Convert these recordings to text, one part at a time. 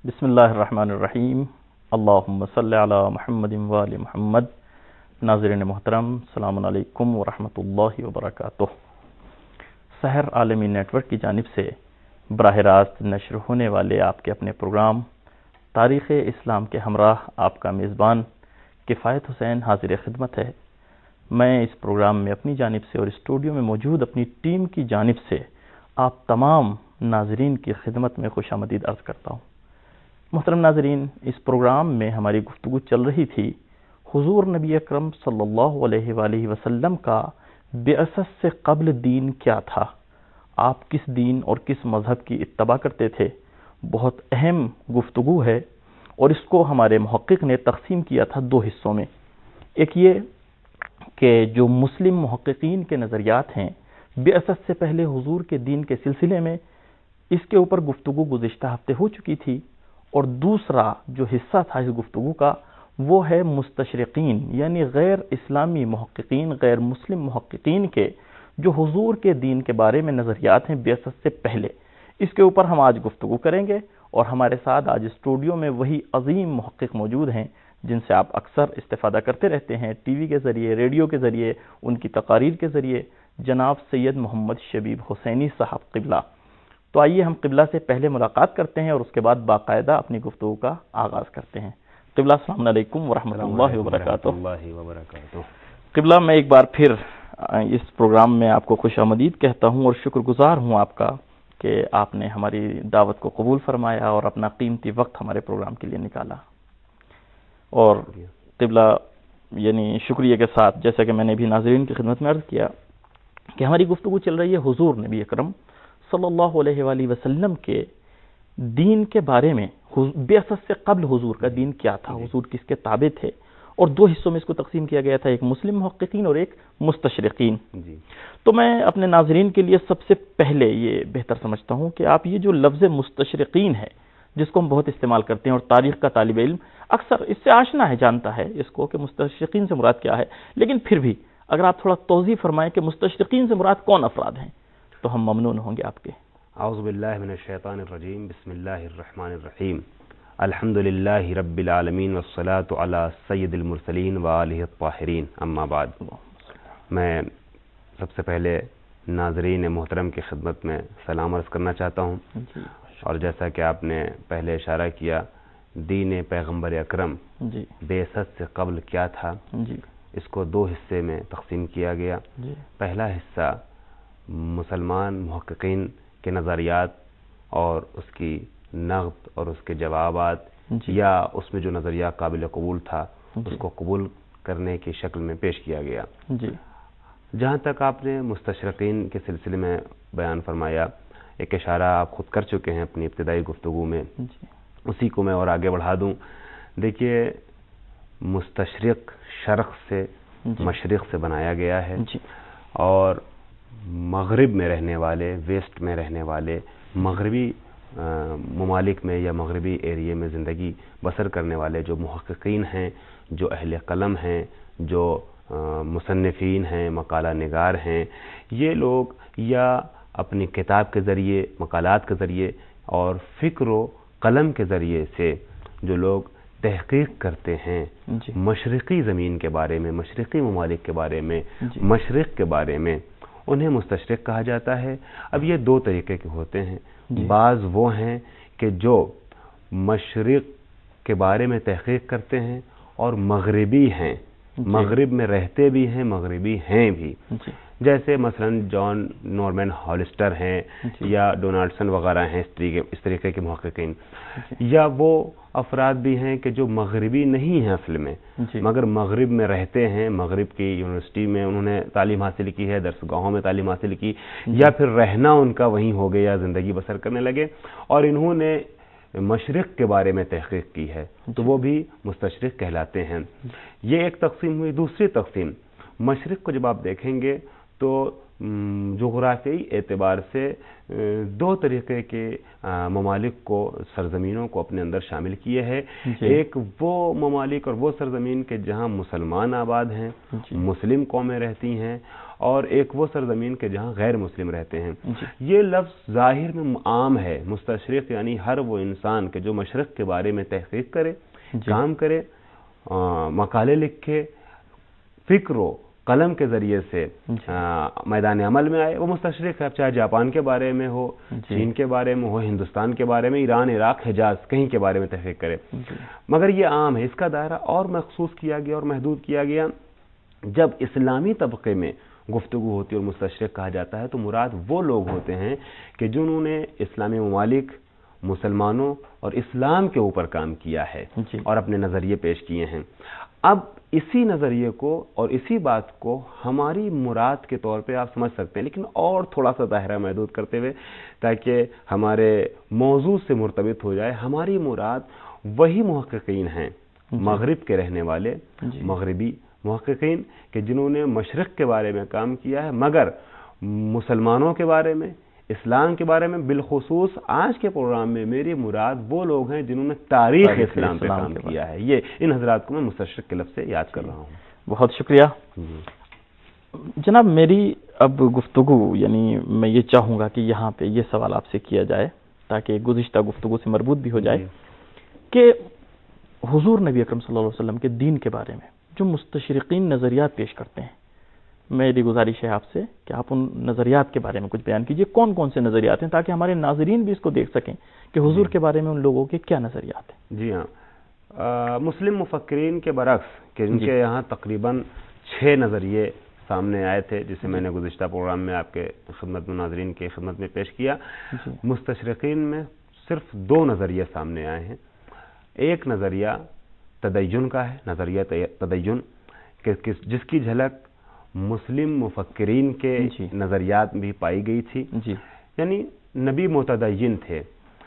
بسم اللہ الرحمن الرحیم اللہم صلی علی محمد وآل محمد۔ ناظرین محترم، السلام علیکم ورحمۃ اللہ وبرکاتہ۔ سحر عالمی نیٹ ورک کی جانب سے براہ راست نشر ہونے والے آپ کے اپنے پروگرام تاریخ اسلام کے ہمراہ آپ کا میزبان کفایت حسین حاضر خدمت ہے۔ میں اس پروگرام میں اپنی جانب سے اور اسٹوڈیو میں موجود اپنی ٹیم کی جانب سے آپ تمام ناظرین کی خدمت میں خوش آمدید عرض کرتا ہوں۔ محترم ناظرین، اس پروگرام میں ہماری گفتگو چل رہی تھی حضور نبی اکرم صلی اللہ علیہ وآلہ وسلم کا بعثت سے قبل دین کیا تھا، آپ کس دین اور کس مذہب کی اتباع کرتے تھے۔ بہت اہم گفتگو ہے اور اس کو ہمارے محقق نے تقسیم کیا تھا دو حصوں میں۔ ایک یہ کہ جو مسلم محققین کے نظریات ہیں بعثت سے پہلے حضور کے دین کے سلسلے میں، اس کے اوپر گفتگو گزشتہ ہفتے ہو چکی تھی، اور دوسرا جو حصہ تھا اس گفتگو کا وہ ہے مستشرقین یعنی غیر اسلامی محققین، غیر مسلم محققین کے جو حضور کے دین کے بارے میں نظریات ہیں بعثت سے پہلے، اس کے اوپر ہم آج گفتگو کریں گے۔ اور ہمارے ساتھ آج اسٹوڈیو میں وہی عظیم محقق موجود ہیں جن سے آپ اکثر استفادہ کرتے رہتے ہیں ٹی وی کے ذریعے، ریڈیو کے ذریعے، ان کی تقاریر کے ذریعے، جناب سید محمد شبیب حسینی صاحب قبلہ۔ تو آئیے ہم قبلہ سے پہلے ملاقات کرتے ہیں اور اس کے بعد باقاعدہ اپنی گفتگو کا آغاز کرتے ہیں۔ قبلہ السلام علیکم ورحمۃ اللہ وبرکاتہ۔ قبلہ میں ایک بار پھر اس پروگرام میں آپ کو خوش آمدید کہتا ہوں اور شکر گزار ہوں آپ کا کہ آپ نے ہماری دعوت کو قبول فرمایا اور اپنا قیمتی وقت ہمارے پروگرام کے لیے نکالا۔ اور قبلہ یعنی شکریہ کے ساتھ جیسا کہ میں نے بھی ناظرین کی خدمت میں عرض کیا کہ ہماری گفتگو چل رہی ہے حضور نبی اکرم صلی اللہ علیہ وآلہ وسلم کے دین کے بارے میں، بعثت سے قبل حضور کا دین کیا تھا، حضور کس کے تابع تھے، اور دو حصوں میں اس کو تقسیم کیا گیا تھا، ایک مسلم محققین اور ایک مستشرقین۔ تو میں اپنے ناظرین کے لیے سب سے پہلے یہ بہتر سمجھتا ہوں کہ آپ یہ جو لفظ مستشرقین ہے جس کو ہم بہت استعمال کرتے ہیں اور تاریخ کا طالب علم اکثر اس سے آشنا ہے، جانتا ہے اس کو کہ مستشرقین سے مراد کیا ہے، لیکن پھر بھی اگر آپ تھوڑا توضیح فرمائیں کہ مستشرقین سے مراد کون افراد ہیں تو ہم ممنون ہوں گے آپ کے۔ اعوذ باللہ من الشیطان الرجیم، بسم اللہ الرحمن الرحیم، الحمد للہ رب العالمین والصلاة علی سید المرسلین وآلہ الطاہرین، اما بعد۔ میں سب سے پہلے ناظرین محترم کی خدمت میں سلام عرض کرنا چاہتا ہوں، اور جیسا کہ آپ نے پہلے اشارہ کیا دین پیغمبر اکرم بعثت سے قبل کیا تھا، اس کو دو حصے میں تقسیم کیا گیا۔ پہلا حصہ مسلمان محققین کے نظریات اور اس کی نقد اور اس کے جوابات یا اس میں جو نظریہ قابل قبول تھا اس کو قبول کرنے کی شکل میں پیش کیا گیا۔ جہاں تک آپ نے مستشرقین کے سلسلے میں بیان فرمایا، ایک اشارہ آپ خود کر چکے ہیں اپنی ابتدائی گفتگو میں، اسی کو میں اور آگے بڑھا دوں۔ دیکھیے، مستشرق شرق سے مشرق سے بنایا گیا ہے، اور مغرب میں رہنے والے، ویسٹ میں رہنے والے، مغربی ممالک میں یا مغربی ایریے میں زندگی بسر کرنے والے جو محققین ہیں، جو اہل قلم ہیں، جو مصنفین ہیں، مقالہ نگار ہیں، یہ لوگ یا اپنی کتاب کے ذریعے، مقالات کے ذریعے اور فکر و قلم کے ذریعے سے جو لوگ تحقیق کرتے ہیں مشرقی زمین کے بارے میں، مشرقی ممالک کے بارے میں، مشرق کے بارے میں، انہیں مستشرق کہا جاتا ہے۔ اب یہ دو طریقے کے ہوتے ہیں، بعض وہ ہیں کہ جو مشرق کے بارے میں تحقیق کرتے ہیں اور مغربی ہیں، مغرب میں رہتے بھی ہیں، مغربی ہیں بھی، جیسے مثلا جان نورمن ہالسٹر ہیں یا ڈونالڈسن وغیرہ ہیں، اس طریقے کے محققین۔ یا وہ افراد بھی ہیں کہ جو مغربی نہیں ہیں اصل میں، مگر مغرب میں رہتے ہیں، مغرب کی یونیورسٹی میں انہوں نے تعلیم حاصل کی ہے، درسگاہوں میں تعلیم حاصل کی، یا پھر رہنا ان کا وہیں ہو گیا، زندگی بسر کرنے لگے اور انہوں نے مشرق کے بارے میں تحقیق کی ہے، تو وہ بھی مستشرق کہلاتے ہیں۔ یہ ایک تقسیم ہوئی۔ دوسری تقسیم، مشرق کو جب آپ دیکھیں گے تو جغرافیائی اعتبار سے دو طریقے کے ممالک کو، سرزمینوں کو اپنے اندر شامل کیے ہے۔ ایک وہ ممالک اور وہ سرزمین کے جہاں مسلمان آباد ہیں، مسلم قومیں رہتی ہیں، اور ایک وہ سرزمین کے جہاں غیر مسلم رہتے ہیں. یہ لفظ ظاہر میں عام ہے. مستشرق یعنی ہر وہ انسان کہ جو مشرق کے بارے میں تحقیق کرے, کام کرے, مقالے لکھے, فکر و قلم کے ذریعے سے میدان عمل میں آئے, وہ مستشرق ہے. چاہے جاپان کے بارے میں ہو, چین کے بارے میں ہو, ہندوستان کے بارے میں, ایران, عراق, حجاز, کہیں کے بارے میں تحقیق کرے. مگر یہ عام ہے. اس کا دائرہ اور مخصوص کیا گیا اور محدود کیا گیا. جب اسلامی طبقے میں گفتگو ہوتی ہے اور مستشرق کہا جاتا ہے تو مراد وہ لوگ ہوتے ہیں کہ جنہوں نے اسلامی ممالک, مسلمانوں اور اسلام کے اوپر کام کیا ہے اور اپنے نظریے پیش کیے ہیں. اب اسی نظریے کو اور اسی بات کو ہماری مراد کے طور پہ آپ سمجھ سکتے ہیں, لیکن اور تھوڑا سا دائرہ محدود کرتے ہوئے تاکہ ہمارے موضوع سے مرتبط ہو جائے. ہماری مراد وہی محققین ہیں مغرب کے رہنے والے, مغربی محققین کہ جنہوں نے مشرق کے بارے میں کام کیا ہے, مگر مسلمانوں کے بارے میں, اسلام کے بارے میں, بالخصوص آج کے پروگرام میں میری مراد وہ لوگ ہیں جنہوں نے تاریخ اسلام پہ کام کیا ہے. یہ ان حضرات کو میں مستشرق کے لفظ سے یاد کر رہا ہوں. بہت شکریہ جناب. میری اب گفتگو یعنی میں یہ چاہوں گا کہ یہاں پہ یہ سوال آپ سے کیا جائے تاکہ گزشتہ گفتگو سے مربوط بھی ہو جائے کہ حضور نبی اکرم صلی اللہ علیہ وسلم کے دین کے بارے میں جو مستشرقین نظریات پیش کرتے ہیں, میری گزارش ہے آپ سے کہ آپ ان نظریات کے بارے میں کچھ بیان کیجئے. کون کون سے نظریات ہیں تاکہ ہمارے ناظرین بھی اس کو دیکھ سکیں کہ حضور کے بارے میں ان لوگوں کے کیا نظریات ہیں. جی ہاں, مسلم مفکرین کے برعکس کہ ان کے یہاں تقریباً 6 نظریے سامنے آئے تھے جسے میں نے گزشتہ پروگرام میں آپ کے خدمت میں, ناظرین کی خدمت میں پیش کیا. مستشرقین میں صرف 2 نظریے سامنے آئے ہیں. ایک نظریہ تدین کا ہے, نظریہ تدین, جس کی جھلک مسلم مفکرین کے نظریات بھی پائی گئی تھی. یعنی نبی متدین تھے.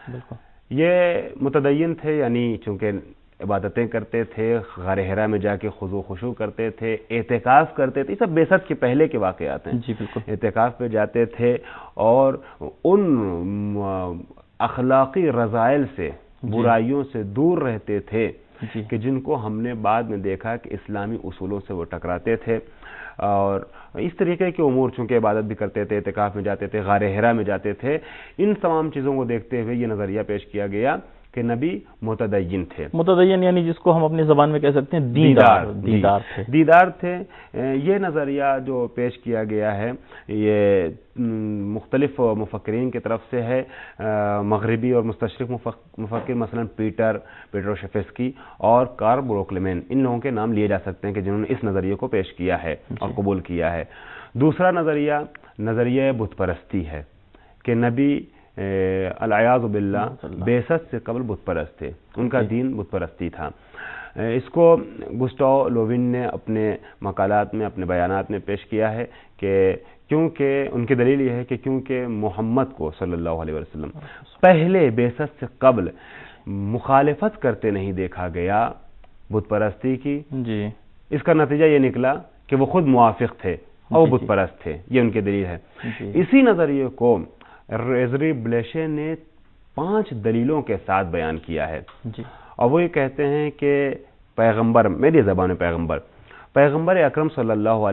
یہ متدین تھے یعنی چونکہ عبادتیں کرتے تھے, غار حرا میں جا کے خضوع خشوع کرتے تھے, اعتکاف کرتے تھے. یہ سب بعثت کے پہلے کے واقعات ہیں. اعتکاف پہ جاتے تھے اور ان اخلاقی رذائل سے, برائیوں سے دور رہتے تھے کہ جن کو ہم نے بعد میں دیکھا کہ اسلامی اصولوں سے وہ ٹکراتے تھے. اور اس طریقے کے امور, چونکہ عبادت بھی کرتے تھے, اعتکاف میں جاتے تھے, غار حرا میں جاتے تھے, ان تمام چیزوں کو دیکھتے ہوئے یہ نظریہ پیش کیا گیا کہ نبی متدین تھے. متدین یعنی جس کو ہم اپنی زبان میں کہہ سکتے ہیں دیندار تھے. یہ نظریہ جو پیش کیا گیا ہے یہ مختلف مفکرین کی طرف سے ہے. مغربی اور مستشرق مفکر مثلا پیٹر شفسکی اور کارل بروکلیمین, ان لوگوں کے نام لیے جا سکتے ہیں کہ جنہوں نے اس نظریے کو پیش کیا ہے اور قبول کیا ہے. دوسرا نظریہ بت پرستی ہے کہ نبی العیاذ باللہ بعثت سے قبل بت پرست تھے, ان کا دین بت پرستی تھا. اس کو گسٹاو لووین نے اپنے مقالات میں, اپنے بیانات میں پیش کیا ہے کہ کیونکہ ان کی دلیل یہ ہے کہ کیونکہ محمد کو صلی اللہ علیہ وسلم پہلے بعثت سے قبل مخالفت کرتے نہیں دیکھا گیا بت پرستی کی. اس کا نتیجہ یہ نکلا کہ وہ خود موافق تھے اور بت پرست تھے. یہ ان کی دلیل ہے. اسی نظریے کو ریزری بلیشے نے 5 دلیلوں کے ساتھ بیان کیا ہے اور وہ یہ کہتے ہیں کہ پیغمبر, میری زبان میں پیغمبر اکرم صلی اللہ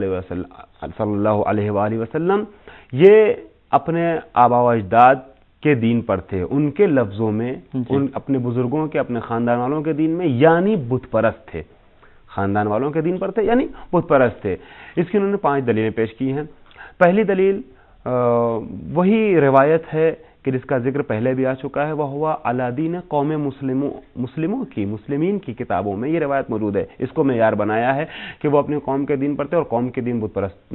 علیہ وآلہ وسلم یہ اپنے آبا و اجداد کے دین پر تھے, ان کے لفظوں میں, ان اپنے بزرگوں کے, اپنے خاندان والوں کے دین میں, یعنی بت پرست تھے. خاندان والوں کے دین پر تھے یعنی بت پرست تھے. اس کی انہوں نے 5 دلیلیں پیش کی ہیں. پہلی دلیل وہی روایت ہے کہ جس کا ذکر پہلے بھی آ چکا ہے, وہ ہوا علادین قوم مسلمین کی کتابوں میں یہ روایت موجود ہے. اس کو معیار بنایا ہے کہ وہ اپنے قوم کے دین پر تھے اور قوم کا دین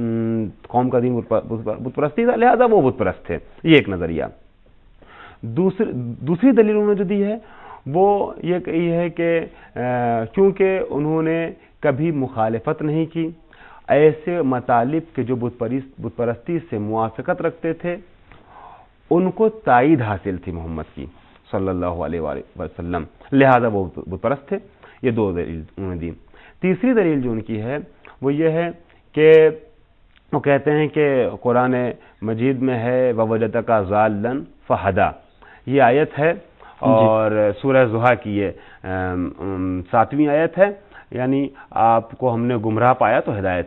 بت پرستی تھا, لہذا وہ بت پرست تھے. یہ ایک نظریہ. دوسری دلیل انہوں نے جو دی ہے وہ یہ ہے کہ کیونکہ انہوں نے کبھی مخالفت نہیں کی, ایسے مطالب کے جو بت پرستی سے موافقت رکھتے تھے ان کو تائید حاصل تھی محمد کی صلی اللہ علیہ وسلم, لہذا وہ بت پرست تھے. یہ 2 دلیل انہوں نے دی. تیسری دلیل جو ان کی ہے وہ یہ ہے کہ وہ کہتے ہیں کہ قرآن مجید میں ہے وَوَجَدَكَ ضَالًّا فَهَدَىٰ, یہ آیت ہے اور سورہ ضحیٰ کی یہ 7ویں آیت ہے, یعنی آپ کو ہم نے گمراہ پایا تو ہدایت کی.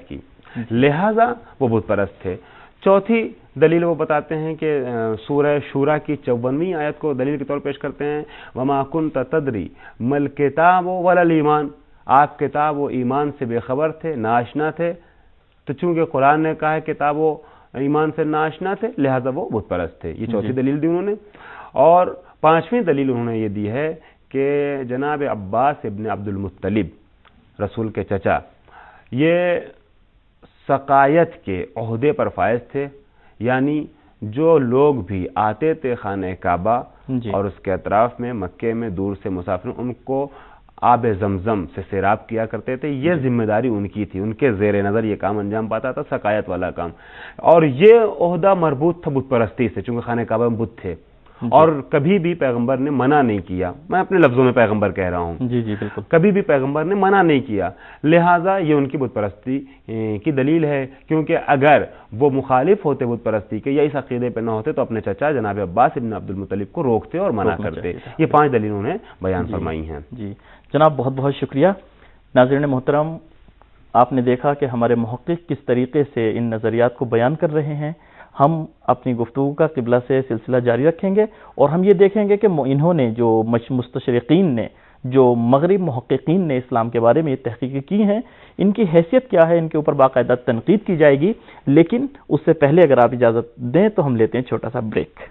لہذا وہ بت پرست تھے۔ چوتھی دلیل وہ بتاتے ہیں کہ سورہ شورا کی 54ویں آیت کو دلیل کے طور پیش کرتے ہیں، وَمَا كُنْتَ تَدْرِي مَا الْكِتَابُ وَلَا الْإِيمَانُ، آپ کتاب و ایمان سے بے خبر تھے، ناآشنا تھے، تو چونکہ قرآن نے کہا ہے کتاب و ایمان سے ناآشنا تھے لہذا وہ بت پرست تھے۔ یہ چوتھی دلیل دی انہوں نے۔ اور پانچویں دلیل انہوں نے یہ دی ہے کہ جناب عباس ابن عبد المطلب، رسول کے چچا، یہ سقایت کے عہدے پر فائز تھے، یعنی جو لوگ بھی آتے تھے خانہ کعبہ اور اس کے اطراف میں مکے میں دور سے مسافر، ان کو آب زمزم سے سیراب کیا کرتے تھے، یہ ذمہ داری ان کی تھی، ان کے زیر نظر یہ کام انجام پاتا تھا، سقایت والا کام، اور یہ عہدہ مربوط تھا بت پرستی سے، چونکہ خانہ کعبہ میں بت تھے، اور کبھی بھی پیغمبر نے منع نہیں کیا، میں اپنے لفظوں میں پیغمبر کہہ رہا ہوں، جی بالکل، کبھی بھی پیغمبر نے منع نہیں کیا، لہٰذا یہ ان کی بت پرستی کی دلیل ہے، کیونکہ اگر وہ مخالف ہوتے بت پرستی کے یا اس عقیدے پہ نہ ہوتے تو اپنے چچا جناب عباس ابن عبد المطلب کو روکتے اور منع کرتے۔ یہ 5 دلیل انہوں نے بیان فرمائی ہیں۔ جی جناب، بہت بہت شکریہ۔ ناظرین محترم، آپ نے دیکھا کہ ہمارے محقق کس طریقے سے ان نظریات کو بیان کر رہے ہیں۔ ہم اپنی گفتگو کا قبلہ سے سلسلہ جاری رکھیں گے اور ہم یہ دیکھیں گے کہ انہوں نے جو مستشرقین نے، جو مغرب محققین نے اسلام کے بارے میں یہ تحقیقیں کی ہیں، ان کی حیثیت کیا ہے، ان کے اوپر باقاعدہ تنقید کی جائے گی، لیکن اس سے پہلے اگر آپ اجازت دیں تو ہم لیتے ہیں چھوٹا سا بریک۔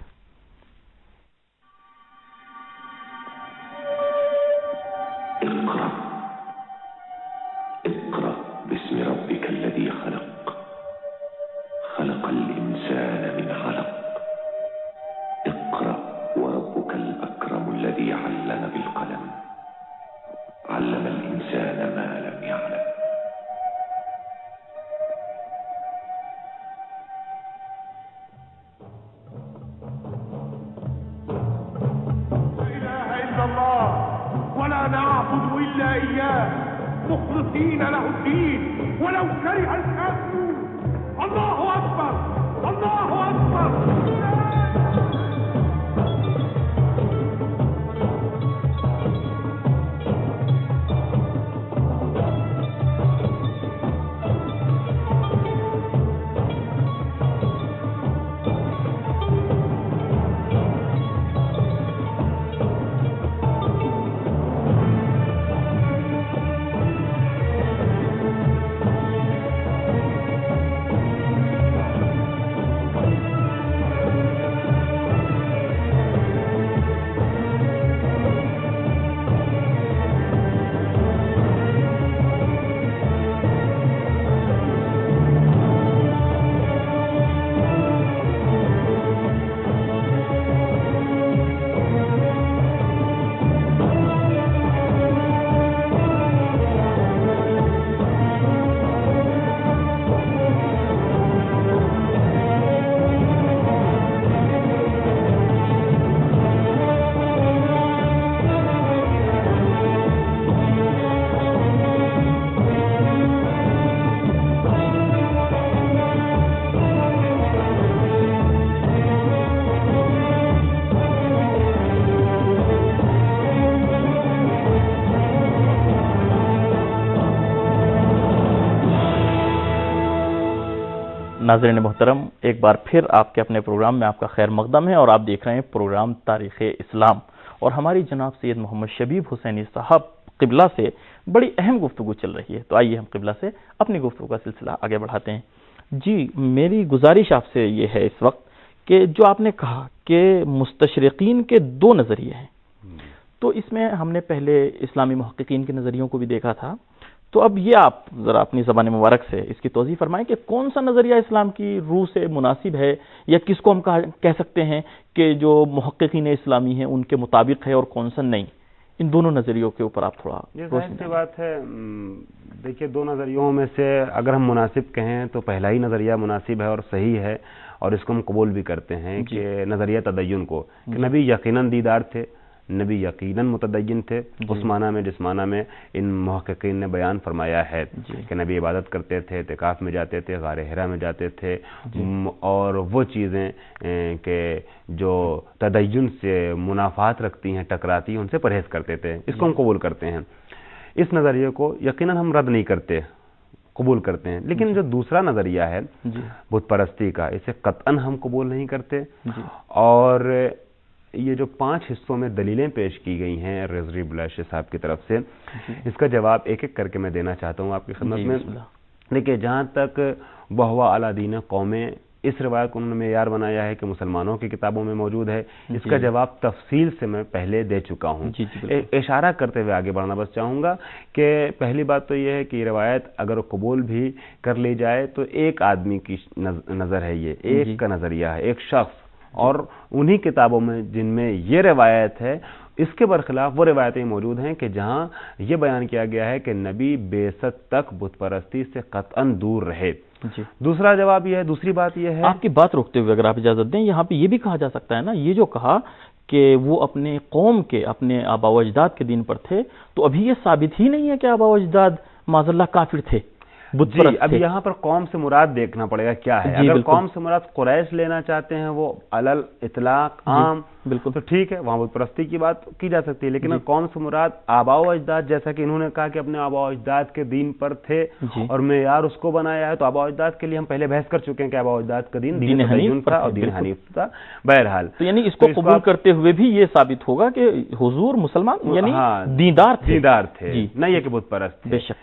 مخلصين له الدين ولو كره الكافرون. الله أكبر، الله أكبر. ناظرین محترم، ایک بار پھر آپ کے اپنے پروگرام میں آپ کا خیر مقدم ہے اور آپ دیکھ رہے ہیں پروگرام تاریخ اسلام، اور ہماری جناب سید محمد شبیب حسینی صاحب قبلہ سے بڑی اہم گفتگو چل رہی ہے۔ تو آئیے ہم قبلہ سے اپنی گفتگو کا سلسلہ آگے بڑھاتے ہیں۔ جی، میری گزارش آپ سے یہ ہے اس وقت کہ جو آپ نے کہا کہ مستشرقین کے 2 نظریے ہیں، تو اس میں ہم نے پہلے اسلامی محققین کے نظریوں کو بھی دیکھا تھا، تو اب یہ آپ ذرا اپنی زبان مبارک سے اس کی توضیح فرمائیں کہ کون سا نظریہ اسلام کی روح سے مناسب ہے، یا کس کو ہم کہہ سکتے ہیں کہ جو محققین اسلامی ہیں ان کے مطابق ہے اور کون سا نہیں۔ ان دونوں نظریوں کے اوپر آپ تھوڑا روشنی سی بات ہے۔ دیکھیے، 2 نظریوں میں سے اگر ہم مناسب کہیں تو پہلا ہی نظریہ مناسب ہے اور صحیح ہے، اور اس کو ہم قبول بھی کرتے ہیں کہ نظریہ تدین کو، کہ نبی یقیناً دیدار تھے، نبی یقیناً متدین تھے، اس معنی میں جس معنی میں ان محققین نے بیان فرمایا ہے کہ نبی عبادت کرتے تھے، اعتکاف میں جاتے تھے، غار حرا میں جاتے تھے، اور وہ چیزیں کہ جو تدین سے منافات رکھتی ہیں، ٹکراتی ہیں، ان سے پرہیز کرتے تھے، اس کو ہم قبول کرتے ہیں۔ اس نظریے کو یقیناً ہم رد نہیں کرتے، قبول کرتے ہیں. لیکن جو دوسرا نظریہ ہے جی بت پرستی کا، اسے قطعاً ہم قبول نہیں کرتے. جی اور یہ جو 5 حصوں میں دلیلیں پیش کی گئی ہیں ریزری بلاشی صاحب کی طرف سے، اس کا جواب ایک ایک کر کے میں دینا چاہتا ہوں آپ کی خدمت میں. بسم اللہ. دیکھیے، جہاں تک وہو علی دین قومیں، اس روایت کو انہوں نے معیار بنایا ہے کہ مسلمانوں کی کتابوں میں موجود ہے، اس کا جواب تفصیل سے میں پہلے دے چکا ہوں. جی جی اشارہ کرتے ہوئے آگے بڑھنا بس چاہوں گا کہ پہلی بات تو یہ ہے کہ یہ روایت اگر قبول بھی کر لی جائے تو ایک آدمی کی نظر ہے، یہ ایک کا نظریہ ہے، ایک شخص، اور انہی کتابوں میں جن میں یہ روایت ہے، اس کے برخلاف وہ روایتیں موجود ہیں کہ جہاں یہ بیان کیا گیا ہے کہ نبی بعثت تک بت پرستی سے قطعاً دور رہے. جی. دوسرا جواب یہ ہے، دوسری بات یہ ہے، آپ کی بات روکتے ہوئے اگر آپ اجازت دیں، یہاں پہ یہ بھی کہا جا سکتا ہے نا، یہ جو کہا کہ وہ اپنے قوم کے، اپنے آبا و اجداد کے دین پر تھے، تو ابھی یہ ثابت ہی نہیں ہے کہ آبا و اجداد معاذ اللہ کافر تھے، بت پرست تھے. اب یہاں پر قوم سے مراد دیکھنا پڑے گا کیا ہے. اگر قوم سے مراد قریش لینا چاہتے ہیں، وہ علل اطلاق عام، بالکل تو ٹھیک ہے، وہاں بت پرستی کی بات کی جا سکتی ہے. لیکن قوم سے مراد آبا و اجداد، جیسا کہ انہوں نے کہا کہ اپنے آبا و اجداد کے دین پر تھے اور معیار اس کو بنایا ہے، تو آبا و اجداد کے لیے ہم پہلے بحث کر چکے ہیں کہ آبا و اجداد کا دین تدین تھا اور دین حنیف تھا. بہرحال تو یعنی اس کو قبول کرتے ہوئے بھی یہ ثابت ہوگا کہ حضور مسلمان یعنی دیندار تھے، نہ یہ کہ بت پرست تھے. بے شک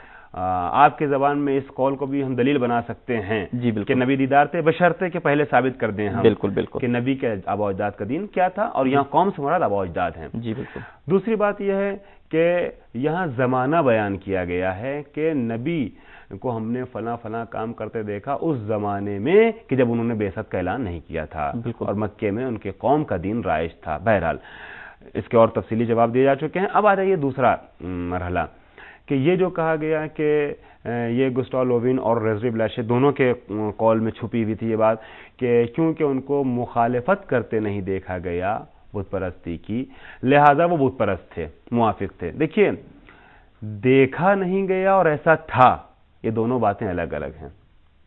آپ کے زبان میں اس قول کو بھی ہم دلیل بنا سکتے ہیں کہ نبی دیدار تھے، بشرطے کہ پہلے ثابت کر دیں ہم بالکل کہ نبی کے آبا و اجداد کا دین کیا تھا، اور یہاں قوم سے مراد آبا و اجداد ہیں. جی بالکل. دوسری بات یہ ہے کہ یہاں زمانہ بیان کیا گیا ہے کہ نبی کو ہم نے فلاں فلاں کام کرتے دیکھا اس زمانے میں کہ جب انہوں نے بعثت کا اعلان نہیں کیا تھا اور مکے میں ان کے قوم کا دین رائج تھا. بہرحال اس کے اور تفصیلی جواب دیے جا چکے ہیں. اب آ جائیے دوسرا مرحلہ کہ یہ جو کہا گیا کہ یہ گسٹاو لووین اور ریزری بلاشی دونوں کے قول میں چھپی ہوئی تھی یہ بات کہ کیونکہ ان کو مخالفت کرتے نہیں دیکھا گیا بت پرستی کی، لہذا وہ بت پرست تھے، موافق تھے. دیکھیے، دیکھا نہیں گیا اور ایسا تھا، یہ دونوں باتیں الگ الگ ہیں.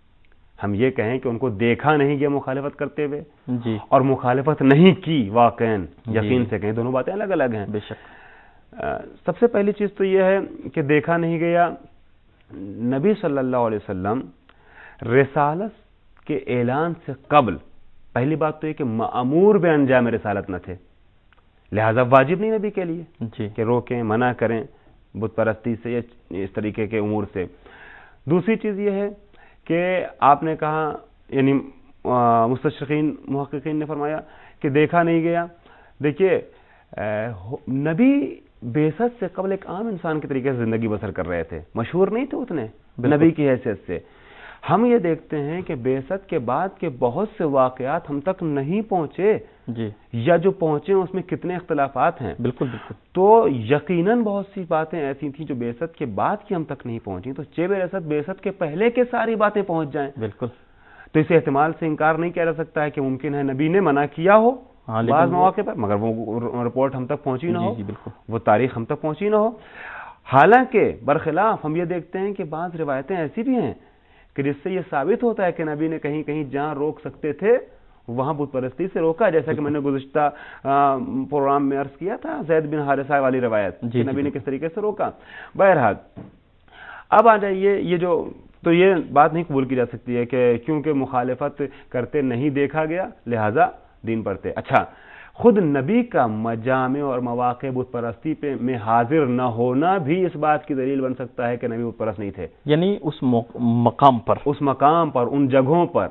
ہم یہ کہیں کہ ان کو دیکھا نہیں گیا مخالفت کرتے ہوئے جی اور مخالفت نہیں کی واقعاً یقین سے کہیں، دونوں باتیں الگ الگ ہیں. بے شک. سب سے پہلی چیز تو یہ ہے کہ دیکھا نہیں گیا. نبی صلی اللہ علیہ وسلم رسالت کے اعلان سے قبل پہلی بات تو یہ کہ مأمور بے انجام رسالت نہ تھے، لہذا واجب نہیں نبی کے لیے کہ روکیں، منع کریں بت پرستی سے یا اس طریقے کے امور سے. دوسری چیز یہ ہے کہ آپ نے کہا، یعنی مستشرقین محققین نے فرمایا کہ دیکھا نہیں گیا. دیکھیے، نبی بعثت سے قبل ایک عام انسان کے طریقے سے زندگی بسر کر رہے تھے، مشہور نہیں تھے اتنے نبی کی حیثیت سے. ہم یہ دیکھتے ہیں کہ بعثت کے بعد کے بہت سے واقعات ہم تک نہیں پہنچے، یا جو پہنچے اس میں کتنے اختلافات ہیں. بالکل بالکل. تو یقیناً بہت سی باتیں ایسی تھیں جو بعثت کے بعد کی ہم تک نہیں پہنچی، تو چہ بعثت بعثت کے پہلے کے ساری باتیں پہنچ جائیں. بالکل. تو اس احتمال سے انکار نہیں کیا جا سکتا ہے کہ ممکن ہے نبی نے منع کیا ہو بعض مواقع پر، مگر وہ رپورٹ ہم تک پہنچی نہ ہو، وہ تاریخ ہم تک پہنچی نہ ہو. حالانکہ برخلاف ہم یہ دیکھتے ہیں کہ بعض روایتیں ایسی بھی ہیں کہ جس سے یہ ثابت ہوتا ہے کہ نبی نے کہیں کہیں جہاں روک سکتے تھے وہاں بت پرستی سے روکا، جیسا کہ میں نے گزشتہ پروگرام میں عرض کیا تھا زید بن حارثہ والی روایت کہ نبی نے کس طریقے سے روکا. بہرحال اب آ جائیے، یہ جو تو یہ بات نہیں قبول کی جا سکتی ہے کہ کیونکہ مخالفت کرتے نہیں دیکھا گیا لہذا دین پر تھے. اچھا، خود نبی کا مجامع اور مواقع بت پرستی پہ میں حاضر نہ ہونا بھی اس بات کی دلیل بن سکتا ہے کہ نبی بت پرست نہیں تھے. یعنی اس مقام پر ان جگہوں پر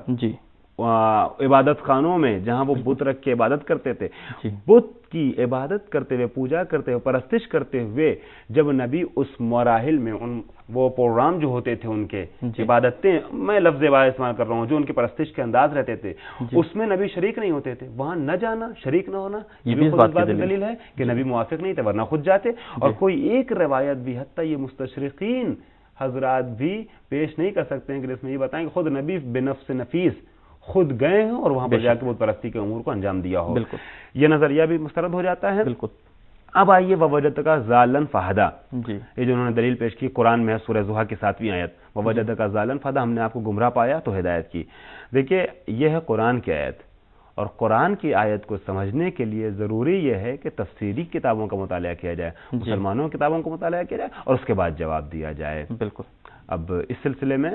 عبادت خانوں میں جہاں وہ بت رکھ کے عبادت کرتے تھے، بت کی عبادت کرتے ہوئے، پوجا کرتے ہوئے، پرستش کرتے ہوئے جب نبی اس مراحل میں وہ پروگرام جو ہوتے تھے ان کے عبادتیں، میں لفظ عبادت استعمال کر رہا ہوں، جو ان کے پرستش کے انداز رہتے تھے، اس میں نبی شریک نہیں ہوتے تھے. وہاں نہ جانا، شریک نہ ہونا، یہ بھی خود اس بات کی دلیل ہے کہ نبی موافق نہیں تھے، ورنہ خود جاتے. اور کوئی ایک روایت بھی، حتیٰ یہ مستشرقین حضرات بھی پیش نہیں کر سکتے ہیں کہ اس میں یہ بتائیں کہ خود نبی بنفس نفیس خود گئے ہیں اور وہاں پر جا کے بت پرستی کے امور کو انجام دیا ہو. یہ نظریہ بھی مسترد ہو جاتا ہے. اب آئیے ووجدک ضالا فہدا، یہ جو انہوں نے دلیل پیش کی قرآن میں ہے، سورہ ضحیٰ کی 7ویں آیت، ووجدک ضالا فہدا، ہم نے آپ کو گمراہ پایا تو ہدایت کی. دیکھیے، یہ ہے قرآن کی آیت اور قرآن کی آیت کو سمجھنے کے لیے ضروری یہ ہے کہ تفسیری کتابوں کا مطالعہ کیا جائے، مسلمانوں کی کتابوں کا مطالعہ کیا جائے اور اس کے بعد جواب دیا جائے۔ بالکل۔ اب اس سلسلے میں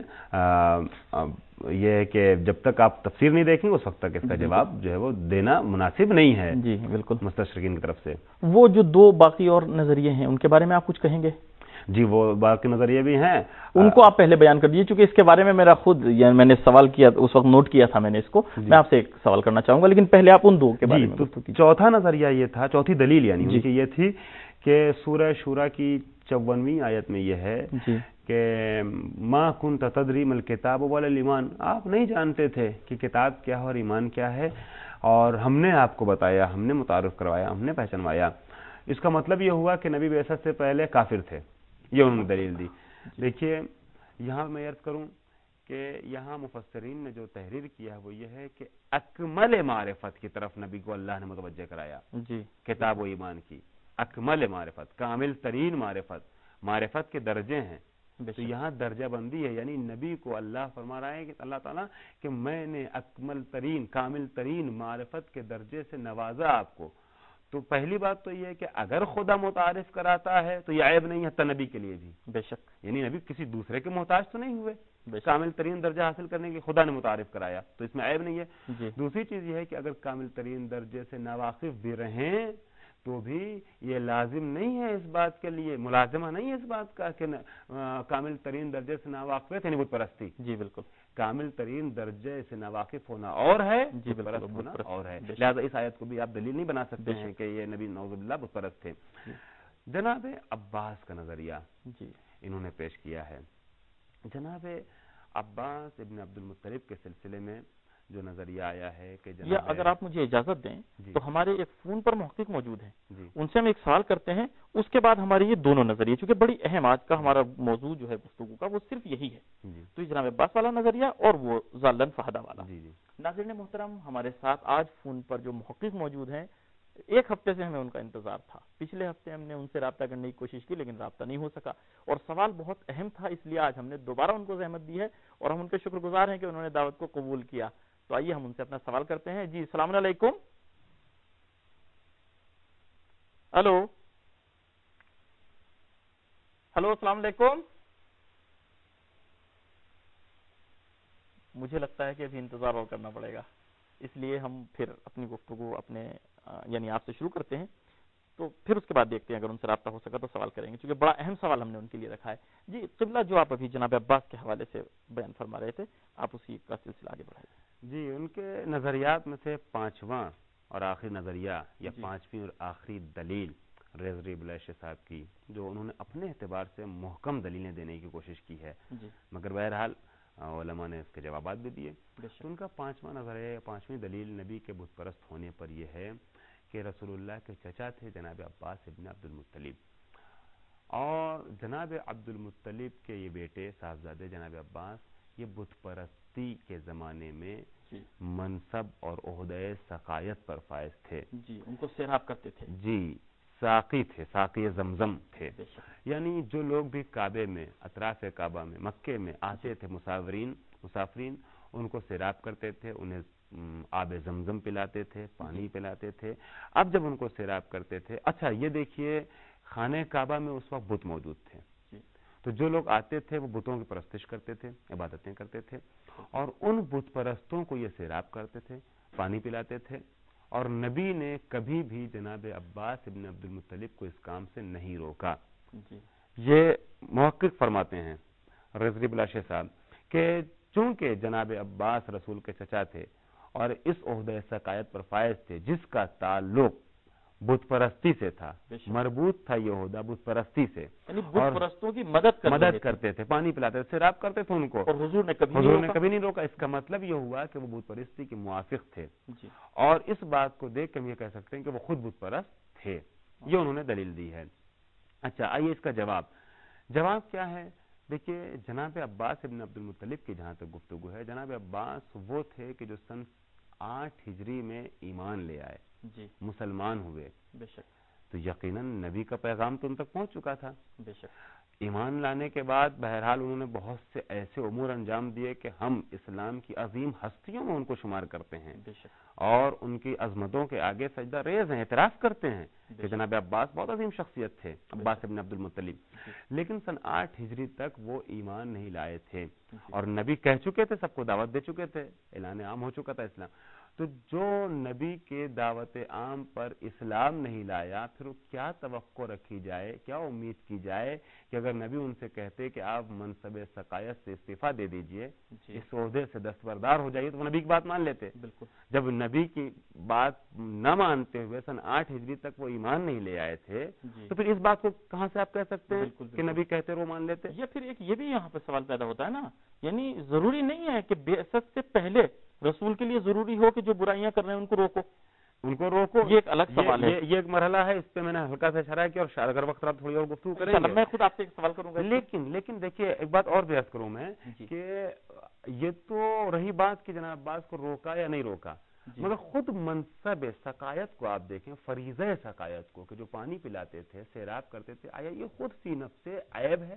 یہ ہے کہ جب تک آپ تفسیر نہیں دیکھیں گے اس وقت تک اس کا جواب جو ہے وہ دینا مناسب نہیں ہے جی بالکل مستشرقین کی طرف سے۔ وہ جو دو باقی اور نظریے ہیں ان کے بارے میں آپ کچھ کہیں گے؟ جی وہ باقی نظریے بھی ہیں، ان کو آپ پہلے بیان کر دیجیے، چونکہ اس کے بارے میں میرا خود یعنی میں نے سوال کیا، اس وقت نوٹ کیا تھا میں نے اس کو، میں آپ سے ایک سوال کرنا چاہوں گا، لیکن پہلے آپ ان دو کے بارے میں گفتگو کیجیے۔ چوتھا نظریہ یہ تھا، چوتھی دلیل یعنی ان کی یہ تھی کہ سورہ شورى کی 54ویں آیت میں یہ ہے کہ ما کنت تدری ما الکتاب ولا الایمان، آپ نہیں جانتے تھے کہ کتاب کیا ہے اور ایمان کیا ہے، اور ہم نے آپ کو بتایا، ہم نے متعارف کروایا، ہم نے پہچنوایا۔ اس کا مطلب یہ ہوا کہ نبی بعثت سے پہلے کافر تھے، یہ انہوں نے دلیل دی۔ دیکھیے یہاں میں عرض کروں کہ یہاں مفسرین نے جو تحریر کیا ہے وہ یہ ہے کہ اکمل معرفت کی طرف نبی کو اللہ نے متوجہ کرایا، کتاب و ایمان کی اکمل معرفت، کامل ترین معرفت کے درجے ہیں، تو یہاں درجہ بندی ہے، یعنی نبی کو اللہ فرما رہا ہے کہ اللہ تعالیٰ کہ میں نے اکمل ترین کامل ترین معرفت کے درجے سے نوازا آپ کو۔ تو پہلی بات تو یہ ہے کہ اگر خدا متعارف کراتا ہے تو یہ عیب نہیں ہے نبی کے لیے بھی، بے شک، یعنی نبی کسی دوسرے کے محتاج تو نہیں ہوئے، کامل ترین درجہ حاصل کرنے کے خدا نے متعارف کرایا، تو اس میں عیب نہیں ہے۔ دوسری چیز یہ ہے کہ اگر کامل ترین درجے سے ناواقف بھی رہیں تو بھی یہ لازم نہیں ہے، اس بات کے لیے ملازمہ نہیں ہے اس بات کا کہ کامل ترین درجے سے ناواقف یعنی بت پرستی۔ جی بالکل، کامل ترین درجے سے ناواقف ہونا اور ہے، بت پرست ہونا اور ہے، لہذا اس آیت کو بھی آپ دلیل نہیں بنا سکتے ہیں کہ یہ نبی نعوذ باللہ بت پرست تھے۔ جناب عباس کا نظریہ انہوں نے پیش کیا ہے۔ جناب عباس ابن عبد المطلب کے سلسلے میں جو نظریہ آیا ہے کہ جناب، اگر آپ مجھے اجازت دیں تو ہمارے ایک فون پر محقق موجود ہیں، ان سے ہم ایک سوال کرتے ہیں، اس کے بعد ہمارے یہ دونوں نظریے، چونکہ بڑی اہم آج کا ہمارا موضوع جو ہے گفتگو کا وہ صرف یہی ہے، تو یہ جناب عباس والا نظریہ اور وہ ذالن فہدہ والا۔ ناظرین محترم، ہمارے ساتھ آج فون پر جو محقق موجود ہیں، ایک ہفتے سے ہمیں ان کا انتظار تھا، پچھلے ہفتے ہم نے ان سے رابطہ کرنے کی کوشش کی لیکن رابطہ نہیں ہو سکا، اور سوال بہت اہم تھا، اس لیے آج ہم نے دوبارہ ان کو زحمت دی ہے اور ہم ان کے شکر گزار ہیں کہ انہوں نے دعوت کو قبول کیا۔ تو آئیے ہم ان سے اپنا سوال کرتے ہیں۔ جی السلام علیکم۔ ہلو السلام علیکم۔ مجھے لگتا ہے کہ ابھی انتظار اور کرنا پڑے گا، اس لیے ہم پھر اپنی گفتگو اپنے یعنی آپ سے شروع کرتے ہیں، تو پھر اس کے بعد دیکھتے ہیں اگر ان سے رابطہ ہو سکا تو سوال کریں گے، کیونکہ بڑا اہم سوال ہم نے ان کے لیے رکھا ہے۔ جی قبلہ، جو آپ ابھی جناب عباس کے حوالے سے بیان فرما رہے تھے، آپ اسی کا سلسلہ آگے بڑھائیے۔ جی ان کے نظریات میں سے پانچواں اور آخری نظریہ یا پانچویں اور آخری دلیل ریزری بلاشے صاحب کی، جو انہوں نے اپنے اعتبار سے محکم دلیلیں دینے کی کوشش کی ہے، مگر بہرحال علماء نے اس کے جوابات بھی دیے۔ تو ان کا پانچواں نظریہ، پانچویں دلیل نبی کے بت پرست ہونے پر یہ ہے کہ رسول اللہ کے چچا تھے جناب عباس ابن عبد المطلب، اور جناب عبد المطلب کے یہ بیٹے صاحبزادے جناب عباس یہ بت پرستی کے زمانے میں منصب اور عہدۂ سقایت پر فائز تھے، جی ان کو سیراب کرتے تھے، جی ساقی تھے، ساقی زمزم تھے، یعنی جو لوگ بھی کعبے میں، اطراف کعبہ میں، مکے میں آتے تھے مسافرین ان کو سیراب کرتے تھے، انہیں آب زمزم پلاتے تھے، پانی پلاتے تھے۔ اب جب ان کو سیراب کرتے تھے، اچھا یہ دیکھیے خانہ کعبہ میں اس وقت بت موجود تھے، تو جو لوگ آتے تھے وہ بتوں کی پرستش کرتے تھے، عبادتیں کرتے تھے، اور ان بت پرستوں کو یہ سیراب کرتے تھے، پانی پلاتے تھے، اور نبی نے کبھی بھی جناب عباس ابن عبد المطلب کو اس کام سے نہیں روکا۔ یہ محقق فرماتے ہیں رضوی بلاشے صاحب کہ چونکہ جناب عباس رسول کے چچا تھے اور اس عہدۂ سقایت پر فائز تھے جس کا تعلق بت پرستی سے تھا، مربوط تھا یہ عہدہ بت پرستی سے، یعنی بت پرستوں کی مدد کرتے تھے، پانی پلاتے تھے، سیراب کرتے تھے ان کو، اور حضور نے کبھی نہیں روکا۔ اس کا مطلب یہ ہوا کہ وہ بت پرستی کے موافق تھے، اور اس بات کو دیکھ کے ہم یہ کہہ سکتے ہیں کہ وہ خود بت پرست تھے، یہ انہوں نے دلیل دی ہے۔ اچھا آئیے اس کا جواب کیا ہے؟ دیکھیے جناب عباس ابن عبد المطلب کی جہاں تک گفتگو ہے، جناب عباس وہ تھے کہ جو سن 8 ہجری میں ایمان لے آئے، مسلمان ہوئے، تو یقیناً نبی کا پیغام تو ان تک پہنچ چکا تھا. بے شک. ایمان لانے کے بعد بہرحال انہوں نے بہت سے ایسے امور انجام دیے کہ ہم اسلام کی عظیم ہستیوں میں ان کو شمار کرتے ہیں بے شک. اور ان کی عظمتوں کے آگے سجدہ ریز ہیں, اعتراف کرتے ہیں کہ جناب عباس بہت عظیم شخصیت تھے, عباس ابن عبد المطلب. لیکن سن 8 ہجری تک وہ ایمان نہیں لائے تھے, اور نبی کہہ چکے تھے, سب کو دعوت دے چکے تھے, اعلان عام ہو چکا تھا اسلام. تو جو نبی کے دعوت عام پر اسلام نہیں لایا, پھر کیا توقع رکھی جائے, کیا امید کی جائے کہ اگر نبی ان سے کہتے کہ آپ منصب سقائیت سے استعفیٰ دے دیجئے, اس عہدے سے دستبردار ہو جائیے, تو وہ نبی کی بات مان لیتے. بالکل. جب نبی کی بات نہ مانتے ہوئے سن 8 ہجری تک وہ ایمان نہیں لے آئے تھے, تو پھر اس بات کو کہاں سے آپ کہہ سکتے ہیں کہ نبی کہتے وہ مان لیتے؟ یہ پھر ایک یہ بھی یہاں پہ سوال پیدا ہوتا ہے نا, یعنی ضروری نہیں ہے کہ بعثت سے پہلے رسول کے لیے ضروری ہو کہ جو برائیاں کر رہے ہیں ان کو روکو. یہ ایک الگ سوال ہے, یہ ایک مرحلہ ہے, اس پہ میں نے ہلکا سے اشارہ کیا, اور اگر وقت رہا تھوڑی اور گفتگو کریں گے. میں خود آپ سے ایک سوال کروں گا. لیکن دیکھیے ایک بات اور بھی عرض کروں میں کہ یہ تو رہی بات کہ جناب عباس کو روکا یا نہیں روکا, مگر خود منصب سقائیت کو آپ دیکھیں, فریضہ سقائیت کو, کہ جو پانی پلاتے تھے, سیراب کرتے تھے, آیا یہ خود فی نفس عیب ہے,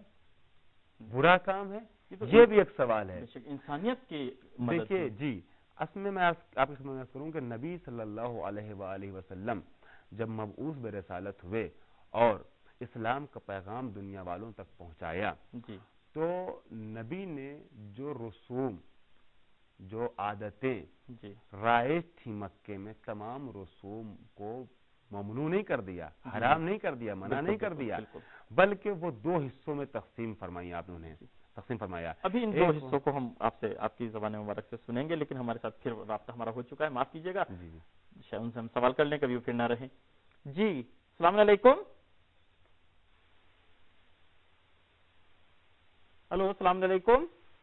برا کام ہے؟ یہ بھی ایک سوال ہے. انسانیت کی دیکھیے جی, اصل میں آپ کے سامنے عرض کروں کہ نبی صلی اللہ علیہ وآلہ وسلم جب مبعوث برسالت ہوئے اور اسلام کا پیغام دنیا والوں تک پہنچایا, تو نبی نے جو رسوم, جو عادتیں رائج تھی مکے میں, تمام رسوم کو ممنوع نہیں کر دیا, حرام نہیں کر دیا, منع نہیں کر دیا, بلکہ وہ 2 حصوں میں تقسیم فرمائی آپ نے, تقسیم فرمایا. ابھی ان 2 حصوں کو ہم آپ کی زبان مبارک سے سنیں گے, لیکن ہمارے ساتھ پھر رابطہ ہمارا ہو چکا ہے, معاف کیجیے گا, شاید ان سے ہم سوال کر لیں, کبھی وہ پھر نہ رہیں. جی السلام علیکم. ہلو السلام علیکم.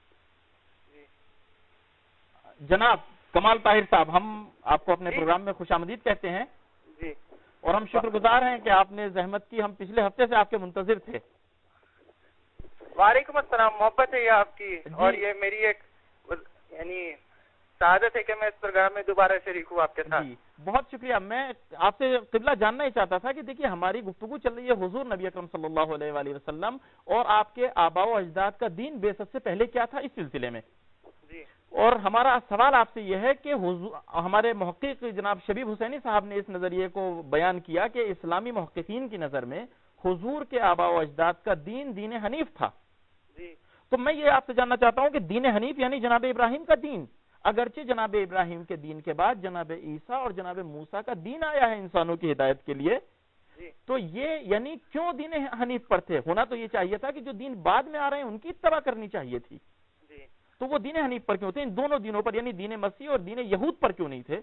جناب کمال طاہر صاحب, ہم آپ کو اپنے پروگرام میں خوش آمدید کہتے ہیں. جی, اور ہم شکر گزار ہیں کہ آپ نے زحمت کی, ہم پچھلے ہفتے سے آپ کے منتظر تھے. وعلیکم السلام, محبت ہے یہ آپ کی, اور یہ میری ایک یعنی سعادت ہے کہ میں اس پروگرام میں دوبارہ شریک ہوں آپ کے ساتھ. جی بہت شکریہ. میں آپ سے قبلہ جاننا ہی چاہتا تھا کہ دیکھیے ہماری گفتگو چل رہی ہے حضور نبی اکرم صلی اللہ علیہ وآلہ وسلم اور آپ کے آباء و اجداد کا دین بعثت سے پہلے کیا تھا, اس سلسلے میں. جی, اور ہمارا سوال آپ سے یہ ہے کہ ہمارے محقق جناب شبیب حسینی صاحب نے اس نظریے کو بیان کیا کہ اسلامی محققین کی نظر میں حضور کے آباء و اجداد کا دین حنیف تھا. جی, تو میں یہ آپ سے جاننا چاہتا ہوں کہ دین حنیف یعنی جناب ابراہیم کا دین, اگرچہ جناب ابراہیم کے دین کے بعد جناب عیسیٰ اور جناب موسیٰ کا دین آیا ہے انسانوں کی ہدایت کے لیے, تو یہ یعنی کیوں دین حنیف پر تھے؟ ہونا تو یہ چاہیے تھا کہ جو دین بعد میں آ رہے ہیں ان کی اتباع کرنی چاہیے تھی. تو وہ دین حنیف پر کیوں تھے؟ ان دونوں دینوں پر یعنی دین مسیح اور دین یہود پر کیوں نہیں تھے؟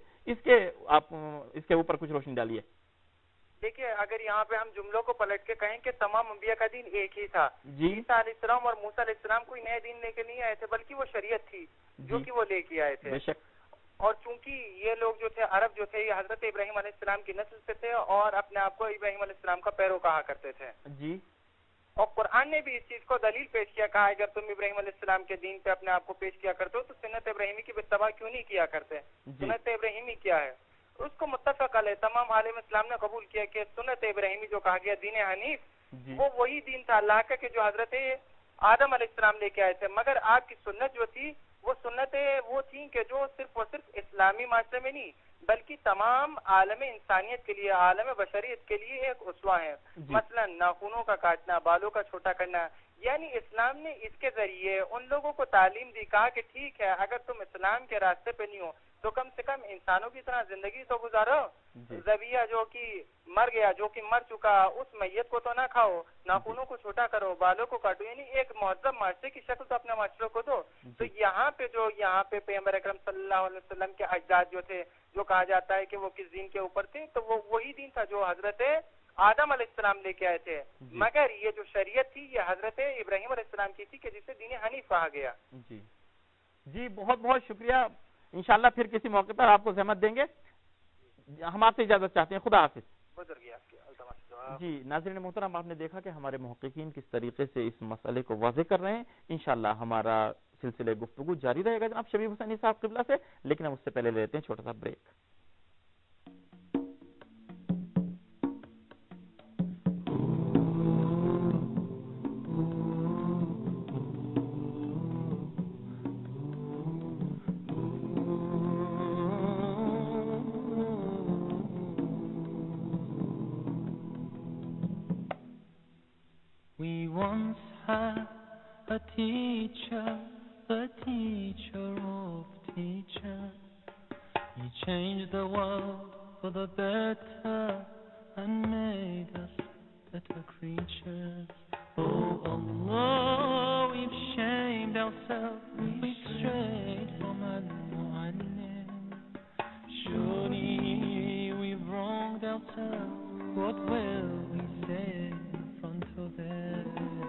آپ اس کے اوپر کچھ روشنی ڈالیے. دیکھیے اگر یہاں پہ ہم جملوں کو پلٹ کے کہیں کہ تمام انبیاء کا دین ایک ہی تھا. عیسیٰ علیہ السلام اور موسیٰ علیہ السلام کوئی نئے دین لے کے نہیں آئے تھے, بلکہ وہ شریعت تھی جو کہ وہ لے کے آئے تھے. اور چونکہ یہ لوگ جو تھے, عرب جو تھے, یہ حضرت ابراہیم علیہ السلام کی نسل سے تھے اور اپنے آپ کو ابراہیم علیہ السلام کا پیرو کہا کرتے تھے. جی, اور قرآن نے بھی اس چیز کو دلیل پیش کیا, کہا اگر تم ابراہیم علیہ السلام کے دین پہ اپنے آپ کو پیش کیا کرتے ہو تو سنت ابراہیمی کی اتباع کیوں نہیں کیا کرتے؟ سنت ابراہیمی کیا ہے اس کو متفق علیہ تمام عالم اسلام نے قبول کیا کہ سنت ابراہیمی جو کہا گیا دین حنیف, وہ وہی دین تھا اللہ کا کہ جو حضرت آدم علیہ السلام لے کے آئے تھے. مگر آپ کی سنت جو تھی وہ سنتیں وہ تھیں کہ جو صرف اور صرف اسلامی معاشرے میں نہیں بلکہ تمام عالم انسانیت کے لیے, عالم بشریت کے لیے ایک اسوہ ہے. مثلا ناخنوں کا کاٹنا, بالوں کا چھوٹا کرنا, یعنی اسلام نے اس کے ذریعے ان لوگوں کو تعلیم دی, کہا کہ ٹھیک ہے اگر تم اسلام کے راستے پہ نہیں ہو تو کم سے کم انسانوں کی طرح زندگی تو گزارو. ذبیحہ جو کہ مر گیا, جو کہ مر چکا, اس میت کو تو نہ کھاؤ, ناخنوں کو چھوٹا کرو, بالوں کو کاٹو, یعنی ایک مہذب معاشرے کی شکل تو اپنے معاشرے کو دو. تو یہاں پہ پیغمبر اکرم صلی اللہ علیہ وسلم کے اجداد جو تھے, جو کہا جاتا ہے کہ وہ کس دین کے اوپر تھے, تو وہ وہی دین تھا جو حضرت آدم علیہ السلام لے کے آئے تھے. مگر یہ جو شریعت تھی یہ حضرت ابراہیم علیہ السلام کی تھی کہ جسے دین حنیف کہا گیا. جی بہت بہت شکریہ. انشاءاللہ پھر کسی موقع پر آپ کو زحمت دیں گے. ہم آپ سے اجازت چاہتے ہیں, خدا حافظ. جی ناظرین محترم, آپ نے دیکھا کہ ہمارے محققین کس طریقے سے اس مسئلے کو واضح کر رہے ہیں. انشاءاللہ ہمارا سلسلے گفتگو جاری رہے گا جناب شبیب حسینی صاحب قبلہ سے, لیکن ہم اس سے پہلے لیتے ہیں چھوٹا سا break. once had a teacher, the teacher of teachers. He changed the world for the better and made us better creatures. Oh Allah, we've shamed ourselves, we've strayed from Al-Mu'allim. Surely we've wronged ourselves, what will we say in front of them?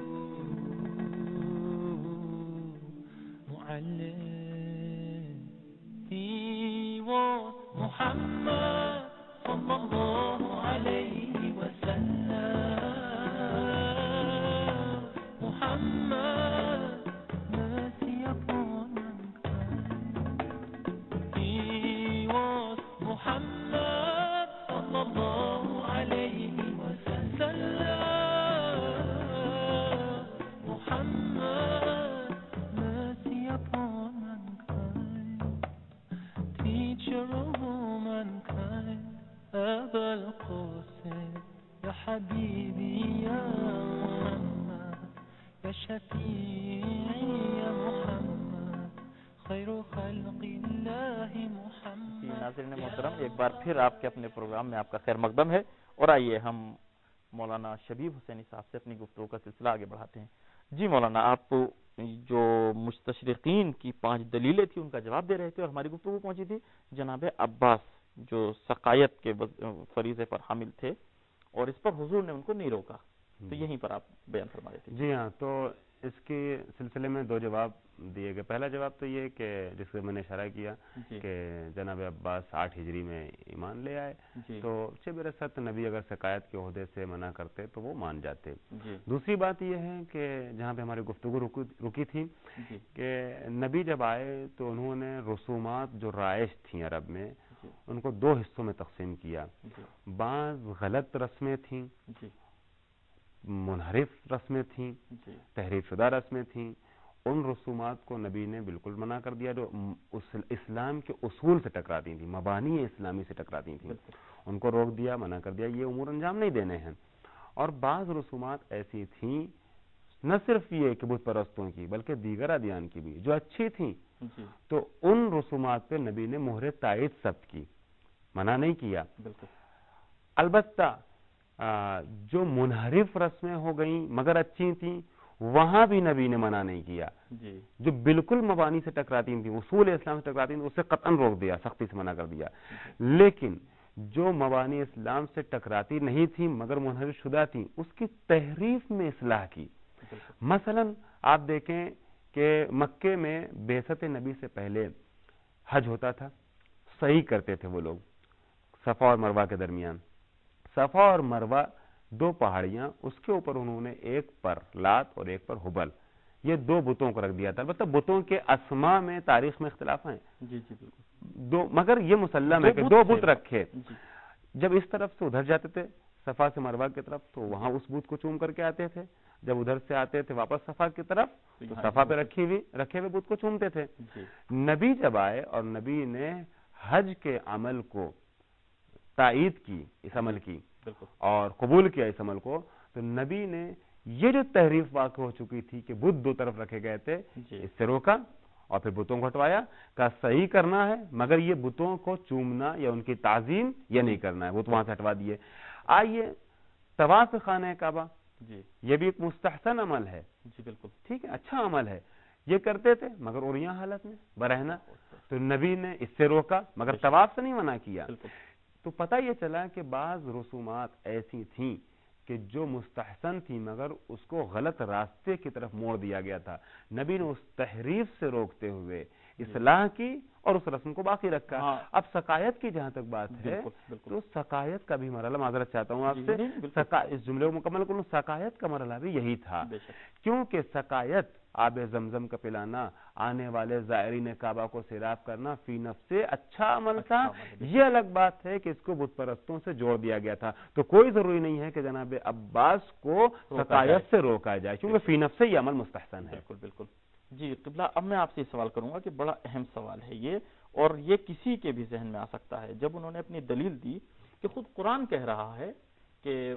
Mu'allim, he was Muhammad sallallahu alayhi wa sallam. Muhammad, mercy upon mankind. He was Muhammad sallallahu alayhi wa sallam. Muhammad, mercy upon mankind. Teacher of all mankind, Aba al-Qasim, Ya Habibi, Ya Muhammad, Ya Shafi'i, Ya Muhammad, Khairu Khalqillahi Muhammad. नाज़रीन मोहतरम, एक बार फिर आपके अपने programme में आपका खैर मकदम है। और आइए हम मौलाना शबीब हुसैनी साहब से अपनी गुफ्तगू का सिलसिला आगे बढ़ाते हैं। जी मौलाना, आप जो मुस्तशरिकीन की 5 दलीलें थी उनका जवाब दे रहे थे और हमारी गुफ्तगू पहुंची थी जनाब अब्बास जो सकायत के फरीज़े पर हामिल थे और इस पर हुजूर ने उनको नहीं रोका, तो यहीं पर आप बयान फरमा रहे थे। जी हाँ, तो इसके सिलसिले में 2 जवाब दिए गए। पहला जवाब तो ये कि जिससे मैंने इशारा किया कि जनाब अब्बास 8 हिजरी में ईमान ले आए, तो बेरसत नबी अगर शिकायत के ओहदे से मना करते तो वो मान जाते। दूसरी बात ये है कि जहाँ पे हमारी गुफ्तगू रुकी थी कि नबी जब आए तो उन्होंने रसूमात जो राइश थी अरब में उनको 2 हिस्सों में तकसीम किया। बाज़ गलत रस्में थीं, मुनहरिफ रस्में थीं, तहरीफ शुदा रस्में थीं। उन रसूमात को नबी ने बिल्कुल मना कर दिया जो उस इस्लाम के उसूल से टकराती थी, मबानी इस्लामी से टकराती थी, उनको रोक दिया, मना कर दिया, ये उमूर अंजाम नहीं देने हैं। और बाज़ रसूमात ऐसी थीं, न सिर्फ ये कि बुत परस्तों की बल्कि दीगर अदियान की भी जो अच्छी थीं, तो उन रसूमात पे नबी ने मोहर तायद सब्त की, मना नहीं किया। अलबत्ता जो मुनहरिफ रस्में हो गई मगर अच्छी थी वहां भी नबी ने मना नहीं किया। जो बिल्कुल मबानी से टकराती थी, उसूल इस्लाम से टकराती थी, उससे कतन रोक दिया, सख्ती से मना कर दिया। लेकिन जो मबानी इस्लाम से टकराती नहीं थी मगर मुनहरिफ शुदा थी, उसकी तहरीफ में इस्लाह की। मसलन आप देखें कि मक्के में बेसत नबी से पहले हज होता था, सही करते थे वो लोग सफा और मरवा के दरमियान। सफा और मरवा 2 पहाड़ियां, उसके ऊपर उन्होंने एक पर लात और एक पर हुबल, ये 2 बुतों को रख दिया था। मतलब बुतों के अस्मा में तारीख में इख्तिलाफ है, मगर ये मुसल्लम है कि 2 बुत रखे। जब इस तरफ से उधर जाते थे सफा से मरवा की तरफ तो वहां उस बुत को चूम करके आते थे, जब उधर से आते थे वापस सफा की तरफ तो सफा पे रखे हुए बुत को चूमते थे। नबी जब आए और नबी ने हज के अमल को तायीद की, इस अमल की, और कबूल किया इस अमल को, तो नबी ने ये जो तहरीफ वाक़ हो चुकी थी कि बुत 2 तरफ रखे गए थे, इससे रोका और फिर बुतों को हटवाया, का सही करना है मगर ये बुतों को चूमना या उनकी ताजीम ये नहीं करना है, बुत वहां से हटवा दिए। आइए तवाफ खाने काबा, ये भी एक मुस्तहसन अमल है, बिल्कुल ठीक है, अच्छा अमल है, ये करते थे मगर उरिया हालत में बरहना, तो नबी ने इससे रोका मगर तवाफ से नहीं मना किया। तो पता ये चला कि बाज़ रसूमात ऐसी थीं कि जो मुस्तहसन थी मगर उसको गलत रास्ते की तरफ मोड़ दिया गया था। नबी ने उस तहरीफ से रोकते हुए इस्लाह की और उस रस्म को बाकी रखा। अब सकायत की जहां तक बात है तो सकायत का भी मरहला, माजरत चाहता हूं आपसे, इस जुमले को मुकम्मल करूं, सकायत का मरहला भी यही था, क्योंकि सकायत आब जमजम का पिलाना, आने वाले ज़ायरीन काबा को सैराब करना फी नफ्से अच्छा अमल था। ये अलग बात है कि इसको बुत परस्तों से जोड़ दिया गया था, तो कोई जरूरी नहीं है कि जनाब अब्बास को सकायत से रोका जाए, क्योंकि फी नफ्से ये अमल मुस्तहसन है। बिल्कुल बिल्कुल जी क़िबला, अब मैं आपसे सवाल करूंगा कि बड़ा अहम सवाल है ये, और ये किसी के भी जहन में आ सकता है। जब उन्होंने अपनी दलील दी कि खुद कुरान कह रहा है कि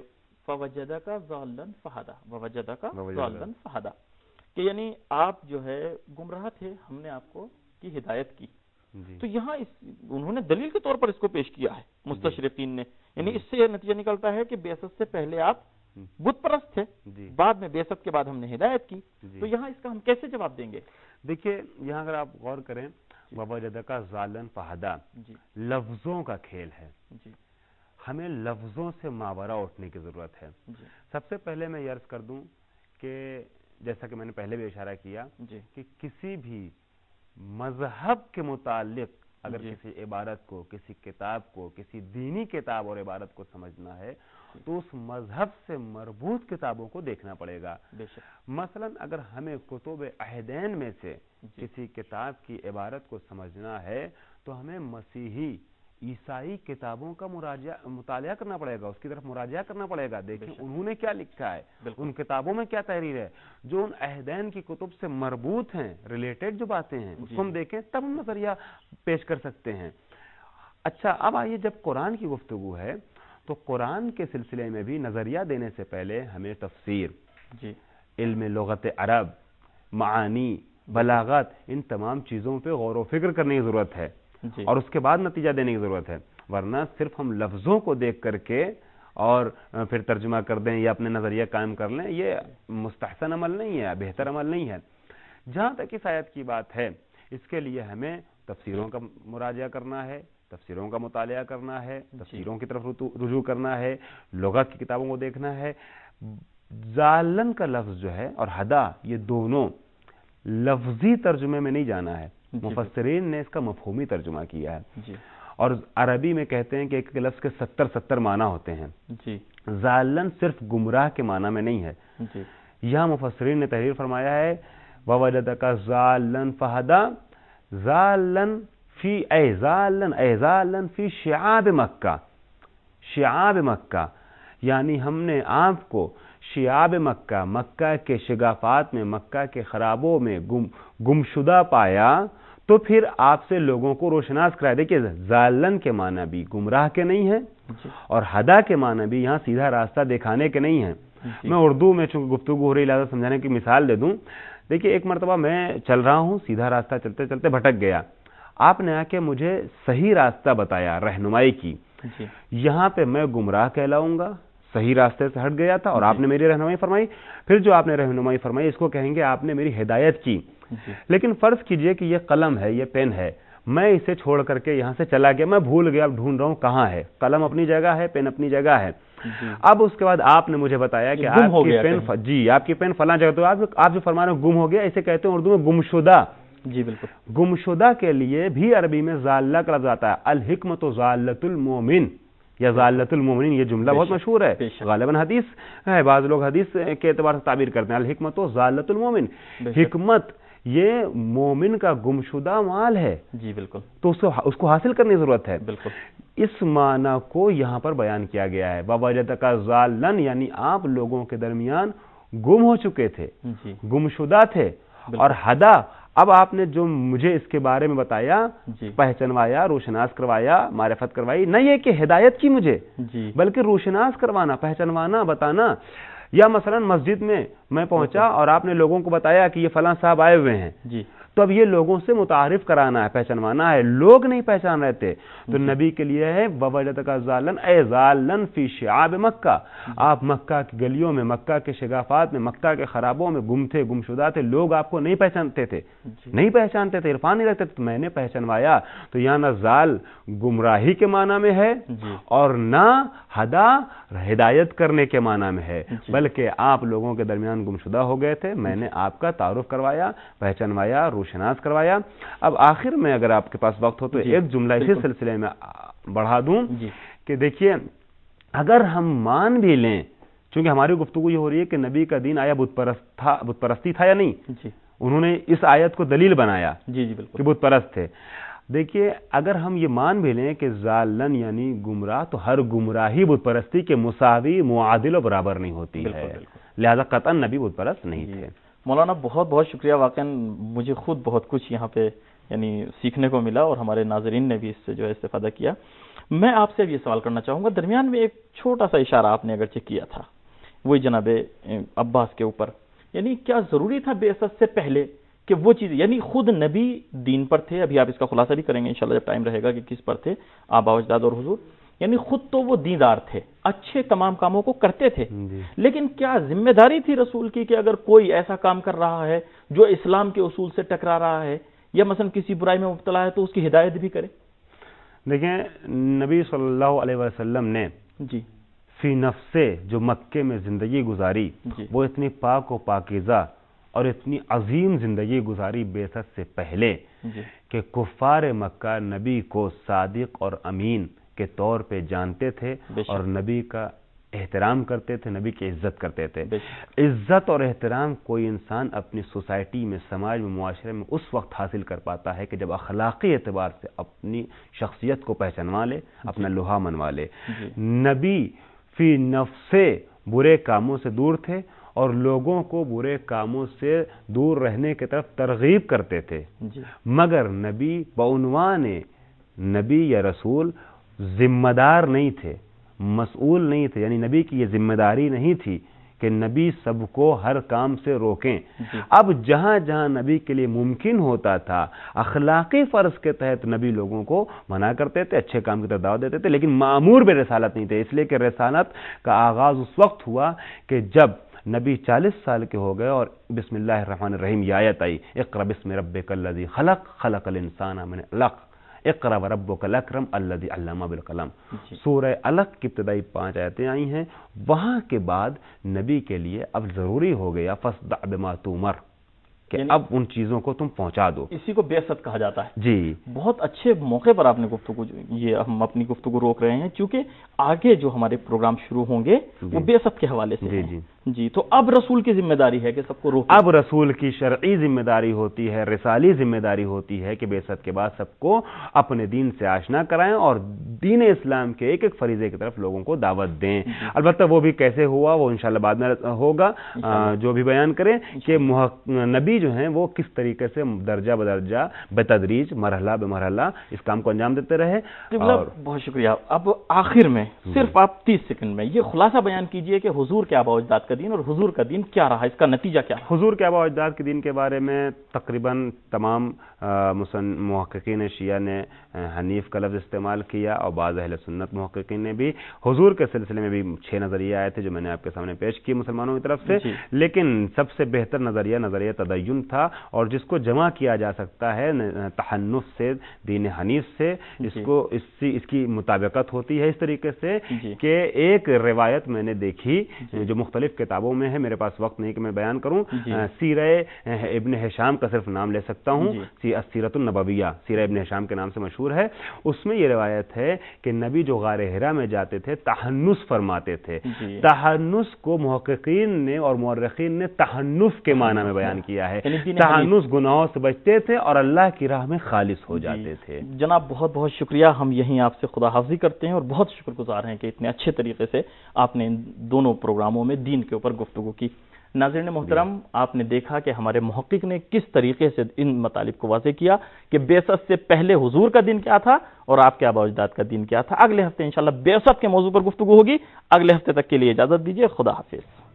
فوجدک ضالن فہدا، ووجدک ووجدک۔ ضالن فہدا، کہ یعنی آپ جو ہے گمراہ تھے، ہم نے آپ کو کی ہدایت کی. جی تو یہاں انہوں نے دلیل کے طور پر اس کو پیش کیا ہے مستشرقین نے. یعنی اس سے یہ نتیجہ نکلتا ہے کہ بعثت سے پہلے آپ بت پرست تھے، جی بعد میں بعثت کے بعد ہم نے ہدایت کی. جی۔ تو یہاں اس کا ہم کیسے جواب دیں گے؟ دیکھیے یہاں اگر آپ غور کریں، ووجدک ضالن فہدا جی لفظوں کا کھیل ہے. جی ہمیں لفظوں سے ماورا اٹھنے کی ضرورت ہے. جی سب سے پہلے میں یہ عرض کر دوں کہ جیسا کہ میں نے پہلے بھی اشارہ کیا جی کہ کسی بھی مذہب کے متعلق اگر جی۔ کسی عبارت کو، کسی کتاب کو، کسی دینی کتاب اور عبارت کو سمجھنا ہے تو اس مذہب سے مربوط کتابوں کو دیکھنا پڑے گا. بے شک. مثلا اگر ہمیں کتب عہدین میں سے جی کسی کتاب کی عبارت کو سمجھنا ہے تو ہمیں مسیحی عیسائی کتابوں کا مطالعہ کرنا پڑے گا، اس کی طرف مراجعہ کرنا پڑے گا. دیکھیں انہوں نے کیا لکھا ہے، بالکل. ان کتابوں میں کیا تحریر ہے جو ان عہدین کی کتب سے مربوط ہیں، ریلیٹڈ جو باتیں ہیں اس کو ہم دیکھیں تب ہم نظریہ پیش کر سکتے ہیں. اچھا اب آئیے، جب قرآن کی گفتگو ہے تو قرآن کے سلسلے میں بھی نظریہ دینے سے پہلے ہمیں تفسیر، جی علم لغت عرب، معانی، بلاغت، ان تمام چیزوں پہ غور و فکر کرنے کی ضرورت ہے جی اور اس کے بعد نتیجہ دینے کی ضرورت ہے. ورنہ صرف ہم لفظوں کو دیکھ کر کے اور پھر ترجمہ کر دیں یا اپنے نظریہ قائم کر لیں، یہ مستحسن عمل نہیں ہے، بہتر عمل نہیں ہے. جہاں تک اس آیت کی بات ہے، اس کے لیے ہمیں تفسیروں کا مراجعہ کرنا ہے، تفسیروں کا مطالعہ کرنا ہے، تفسیروں کی طرف رجوع کرنا ہے، لغت کی کتابوں کو دیکھنا ہے. ضالن کا لفظ جو ہے اور ہدا، یہ دونوں لفظی ترجمے میں نہیں جانا ہے، مفسرین نے اس کا مفہومی ترجمہ کیا ہے. جی اور عربی میں کہتے ہیں کہ ایک لفظ کے 70 معنی ہوتے ہیں. جی ضالن صرف گمراہ کے معنی میں نہیں ہے. جی یہاں مفسرین نے تحریر فرمایا ہے ووجدک ضالن فہدا، ضالن فی ضالن فی شعاب مکہ. شعاب مکہ یعنی ہم نے آپ کو شعاب مکہ، مکہ کے شگافات میں، مکہ کے خرابوں میں گمشدہ پایا تو پھر آپ سے لوگوں کو روشناس کرایا. دیکھیے ضالن کے معنی بھی گمراہ کے نہیں ہیں اور ہدا کے معنی بھی یہاں سیدھا راستہ دکھانے کے نہیں ہیں. میں اردو میں چونکہ گفتگو ہو رہی لہٰذا سمجھانے کی مثال دے دوں. دیکھیے ایک مرتبہ میں چل رہا ہوں، سیدھا راستہ چلتے چلتے بھٹک گیا، آپ نے آ کے مجھے صحیح راستہ بتایا، رہنمائی کی. یہاں پہ میں گمراہ کہلاؤں گا، صحیح راستے سے ہٹ گیا تھا اور آپ نے میری رہنمائی فرمائی. پھر جو آپ نے رہنمائی فرمائی اس کو کہیں گے آپ نے میری ہدایت کی. لیکن فرض کیجئے کہ یہ قلم ہے، یہ پین ہے، میں اسے چھوڑ کر کے یہاں سے چلا گیا، میں بھول گیا، اب ڈھونڈ رہا ہوں کہاں ہے. قلم اپنی جگہ ہے، پین اپنی جگہ ہے. اب اس کے بعد آپ نے مجھے بتایا کہ آپ کی پین آپ کی پین فلاں جگہ، تو آپ جو فرما رہے ہیں گم ہو گیا، اسے کہتے ہیں اردو میں گمشدہ. جی بالکل. گمشدہ کے لیے بھی عربی میں ضالہ کا لفظ آتا ہے. الحکمت ضالۃ المومن یا ضالۃ المومنین، یہ جملہ بہت مشہور ہے، غالباً حدیث ہے، بعض لوگ حدیث کے اعتبار سے تعبیر کرتے ہیں الحکمت ضالۃ المومن. حکمت یہ مومن کا گمشدہ مال ہے. جی بالکل. تو اس کو حاصل کرنے کی ضرورت ہے. بالکل. اس معنی کو یہاں پر بیان کیا گیا ہے. ووجدک ضالن یعنی آپ لوگوں کے درمیان گم ہو چکے تھے، گمشدہ تھے. اور ہدا، اب آپ نے جو مجھے اس کے بارے میں بتایا، پہچانوایا، روشناس کروایا، معرفت کروائی، نہ یہ کہ ہدایت کی مجھے، بلکہ روشناس کروانا، پہچانوانا، بتانا. یا مثلا مسجد میں پہنچا اور آپ نے لوگوں کو بتایا کہ یہ فلاں صاحب آئے ہوئے ہیں، تو اب یہ لوگوں سے متعارف کرانا ہے، پہچانوانا ہے. لوگ نہیں پہچان رہے تھے تو نبی کے لیے ہے ووجدک ضالن اے ضالن فی شعاب مکہ. آپ مکہ کی گلیوں میں، مکہ کے شگافات میں، مکہ کے خرابوں میں گم تھے، گمشدہ تھے. لوگ آپ کو نہیں پہچانتے تھے، نہیں پہچانتے تھے، عرفان نہیں رکھتے تھے، تو میں نے پہچانوایا. تو یہاں نہ ضال گمراہی کے معنی میں ہے اور نہ ہدا ہدایت کرنے کے معنی میں ہے، بلکہ آپ لوگوں کے درمیان گمشدہ ہو گئے تھے. میں نے آپ کا تعارف کروایا، پہچانوایا، روشناس کروایا. اب آخر میں اگر آپ کے پاس وقت ہو تو ایک جملہ اسی سلسلے میں بڑھا دوں کہ دیکھیے اگر ہم مان بھی لیں، چونکہ ہماری گفتگو یہ ہو رہی ہے کہ نبی کا دین آیا بت پرستی تھا یا نہیں، انہوں نے اس آیت کو دلیل بنایا کہ بت پرست تھے. دیکھیے اگر ہم یہ مان بھی لیں کہ ضالن یعنی گمراہ، تو ہر گمراہی بت پرستی کے مساوی، معادل و برابر نہیں ہوتی ہے، لہذا قطعاً نبی بت پرست نہیں تھے. مولانا بہت بہت شکریہ. واقعا مجھے خود بہت کچھ یہاں پہ یعنی سیکھنے کو ملا اور ہمارے ناظرین نے بھی اس سے جو ہے استفادہ کیا. میں آپ سے بھی یہ سوال کرنا چاہوں گا، درمیان میں ایک چھوٹا سا اشارہ آپ نے اگرچہ کیا تھا वही जनाब अब्बास के ऊपर, यानी क्या ज़रूरी था बेअसत से पहले कि वो चीज़, यानी खुद नबी दीन पर थे, अभी आप इसका खुलासा भी करेंगे इंशाल्लाह जब टाइम रहेगा कि किस पर थे, आबा अजदाद और हुजूर, यानी खुद तो वो दीनदार थे, अच्छे तमाम कामों को करते थे, लेकिन क्या जिम्मेदारी थी रसूल की कि अगर कोई ऐसा काम कर रहा है जो इस्लाम के उसूल से टकरा रहा है या मसलन किसी बुराई में मुब्तला है तो उसकी हिदायत भी करे? देखें, नबी सल्लल्लाहु अलैहि वसल्लम ने जी फी नफ्से जो मक्के में ज़िंदगी गुजारी, वो इतनी पाक व पाकीज़ा और इतनी अजीम ज़िंदगी गुजारी बेसत से पहले कि कुफ़ार मक्का नबी को सादिक और अमीन के तौर पे जानते थे और नबी का एहतराम करते थे, नबी की इज्जत करते थे। इज्जत और एहतराम कोई इंसान अपनी सोसाइटी में, समाज में, मुआशरे में उस वक्त हासिल कर पाता है कि जब अखलाकी एतबार से अपनी शख्सियत को पहचानवा ले, अपना लोहा मनवा ले। नबी फी नफ्से बुरे कामों से दूर थे और लोगों को बुरे कामों से दूर रहने की तरफ तरगीब करते थे, मगर नबी बउनवान नबी या रसूल जिम्मेदार नहीं थे, मसऊल नहीं थे, यानी नबी की ये जिम्मेदारी नहीं थी कि नबी सबको हर काम से रोकें। अब जहां जहां नबी के लिए मुमकिन होता था, अखलाकी फ़र्ज के तहत नबी लोगों को मना करते थे, अच्छे काम की तरफ दावत देते थे, लेकिन मामूर बे रिसालत नहीं थे, इसलिए कि रिसालत का आगाज़ उस वक्त हुआ कि जब नबी 40 साल के हो गए और बिस्मिल्लाहिर्रहमानिर्रहीम ये आयत आई, इक़रा बिस्मि रब्बिकल्लज़ी खलक़ खलक़ल इंसाना मिन अलक़ इक़रा व रब्बुकल अकरम अल्लज़ी अल्लमा बिल कलम। सूरह अलक़ की इब्तिदाई 5 आयतें आई हैं। वहाँ के बाद नबी के लिए अब ज़रूरी हो गया फस्दा बिमा तुमर, कि अब उन चीज़ों को तुम पहुँचा दो। इसी को बेअसत कहा जाता है। जी, बहुत अच्छे मौके पर आपने गुफ्तगू, ये हम अपनी गुफ्तगू रोक रहे हैं क्योंकि आगे जो हमारे प्रोग्राम शुरू होंगे वो बेअसत के हवाले से हैं। जी, तो अब रसूल की जिम्मेदारी है कि सबको रोकें। अब रसूल की शरई जिम्मेदारी होती है, रिसाली जिम्मेदारी होती है कि बेअसत के बाद सबको अपने दीन से आशना कराएं और दीन इस्लाम के एक एक फरीज़े की तरफ लोगों को दावत दें। अलबत्ता वो भी कैसे हुआ वो इंशाल्लाह बाद में होगा, जो भी बयान करें कि नबी जो हैं वो किस तरीके से दर्जा बदर्जा बेतदरीज मरहला बमरहला इस काम को अंजाम देते रहे। और बहुत शुक्रिया। अब आखिर में सिर्फ आप 30 सेकंड में ये खुलासा बयान कीजिए कि हुजूर के आबा अजदाद का दीन और हुजूर का दीन क्या रहा, इसका नतीजा क्या रहा? हुजूर के आबा अजदाद के दीन के बारे में तकरीबन तमाम मुहक्किकीन शिया ने हनीफ का लफ्ज़ इस्तेमाल किया और बाज़ अहले सुन्नत मुहक्किकीन ने भी। हुजूर के सिलसिले में भी 6 नज़रिए आए थे जो मैंने आपके सामने पेश किए मुसलमानों की तरफ से, लेकिन सबसे बेहतर नज़रिया तदय्युन था और जिसको जमा किया जा सकता है तहन्नुफ से, दीन हनीफ से, इसकी मुताबिकत होती है इस तरीके से कि एक रिवायत मैंने देखी जो मुख्तलिफ किताबों में है, मेरे पास वक्त नहीं कि मैं बयान करूं, सीरह इब्न हिशाम का सिर्फ नाम ले सकता हूं, सीरतुन नबविया सीरह इब्न हिशाम के नाम से मशहूर है। उसमें यह रिवायत है कि नबी जो गारे हिरा में जाते थे तहन्नुस फरमाते थे। तहन्नुस को मुहक्किकीन ने और मुअर्रिखीन ने तहन्नुफ के माना में बयान किया है। तहन्नुस गुनाहों से बचते थे और अल्लाह की राह में खालिस हो जाते थे। जनाब बहुत बहुत शुक्रिया, हम यहीं आपसे खुदा हाफिज़ी करते हैं और बहुत शुक्रगुजार हैं कि इतने अच्छे तरीके से आपने इन दोनों प्रोग्रामों में दीन के ऊपर गुफ्तगू की। नाज़रीन मोहतरम, आपने देखा कि हमारे मुहक्किक ने किस तरीके से इन मतालिब को वाज़ेह किया कि बेअसत से पहले हुजूर का दिन क्या था और आपके आबा अजदाद का दिन क्या था। अगले हफ्ते इंशाल्लाह बेअसत के मौजू पर गुफ्तगू होगी। अगले हफ्ते तक के लिए इजाज़त दीजिए। खुदा हाफिज़।